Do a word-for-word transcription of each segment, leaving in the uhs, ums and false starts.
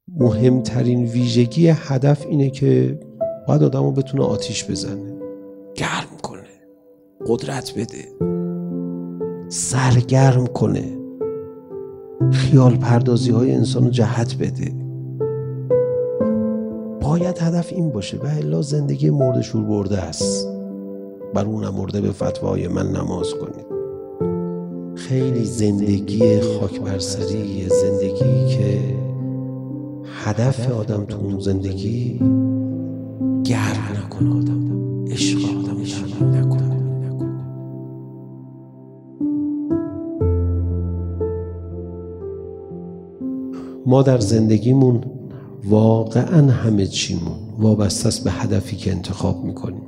مهمترین ویژگی هدف اینه که باید آدم رو بتونه آتیش بزنه، گرم کنه، قدرت بده، سرگرم کنه، خیال پردازی های انسان رو جهت بده. باید هدف این باشه و الا زندگی مرده شور برده است. بر اون مرده به فتوای من نماز کنید. خیلی زندگی خاک بر سری، زندگی که هدف آدم تو اون زندگی گرم نکنه، آدم عشق آدم گرم نکنه. ما در زندگیمون واقعا همه چیمون وابسته است به هدفی که انتخاب میکنیم.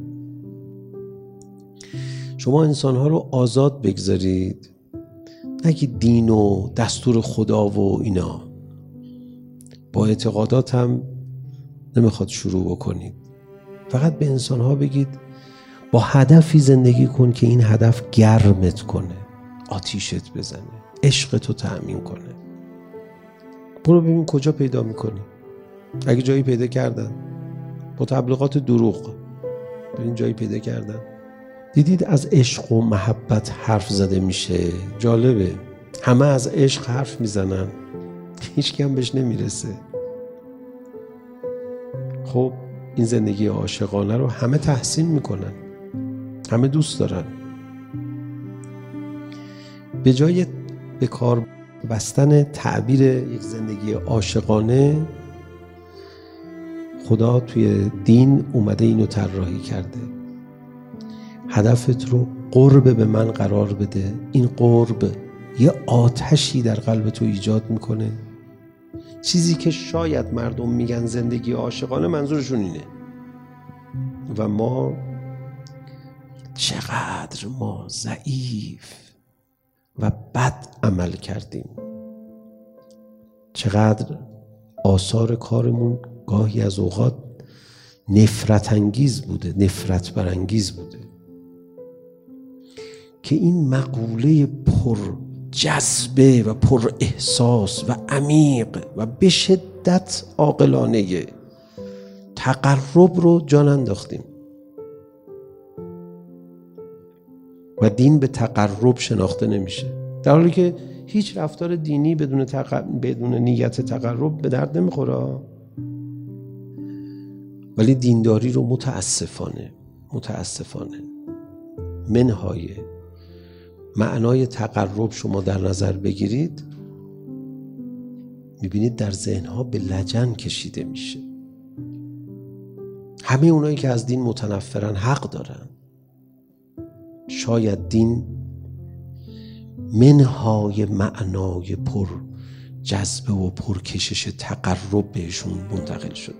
شما انسانها رو آزاد بگذارید، نگید دین و دستور خدا و اینا. با اعتقادات هم نمیخواد شروع بکنید. فقط به انسانها بگید با هدفی زندگی کن که این هدف گرمت کنه، آتیشت بزنه، عشقتو تأمین کنه. برو ببین کجا پیدا میکنی. اگه جایی پیدا کردن با تبلیغات دروغ، ببین جایی پیدا کردن. دیدید از عشق و محبت حرف زده میشه. جالبه، همه از عشق حرف میزنن، هیچ کی هم بهش نمیرسه. خب این زندگی عاشقانه رو همه تحسین میکنن، همه دوست دارن. به جای به کار بستن تعبیر یک زندگی عاشقانه، خدا توی دین اومده اینو طراحی کرده. هدفت رو قرب به من قرار بده. این قرب یه آتشی در قلب تو ایجاد میکنه. چیزی که شاید مردم میگن زندگی عاشقانه، منظورشون اینه. و ما چقدر ما ضعیف و بد عمل کردیم، چقدر آثار کارمون گاهی از اوقات نفرت انگیز بوده، نفرت برانگیز بوده، که این مقوله پر جذبه و پر احساس و عمیق و به شدت عاقلانه تقرب رو جان انداختیم. و دین به تقرب شناخته نمیشه، در حالی که هیچ رفتار دینی بدون تق... بدون نیت تقرب به درد نمیخوره. ولی دینداری رو متاسفانه متاسفانه منهای معنای تقرب شما در نظر بگیرید، میبینید در ذهنها به لجن کشیده میشه. همه اونایی که از دین متنفرن حق دارن. شاید دین منهای معنای پر جذبه و پرکشش تقرب بهشون منتقل شده.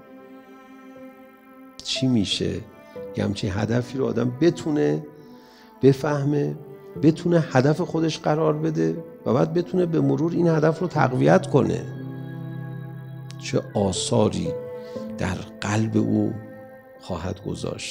چی میشه؟ یه همچین هدفی رو آدم بتونه بفهمه، بتونه هدف خودش قرار بده و بعد بتونه به مرور این هدف رو تقویت کنه. چه آثاری در قلب او خواهد گذاشت.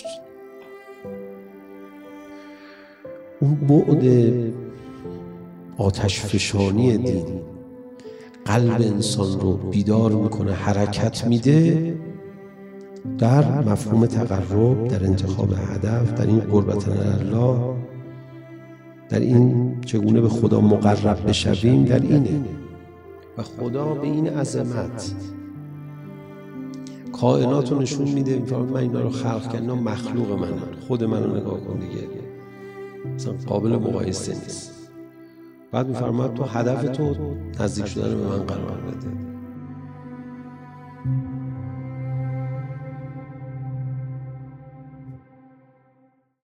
اون بعد آتش فشانی دین قلب انسان رو بیدار میکنه، حرکت میده در مفهوم تقرب، در انتخاب هدف، در این قربت الله، در این چگونه به خدا مقرب بشویم. در اینه. و خدا به این عظمت کائنات رو نشون میده. من اینا رو خلق کردم، مخلوق منن، خود منو نگاه کن دیگه، اصلا قابل مقایسه نیست. بعد میفرماد تو هدف تو نزدیک شدن به من قرار بده.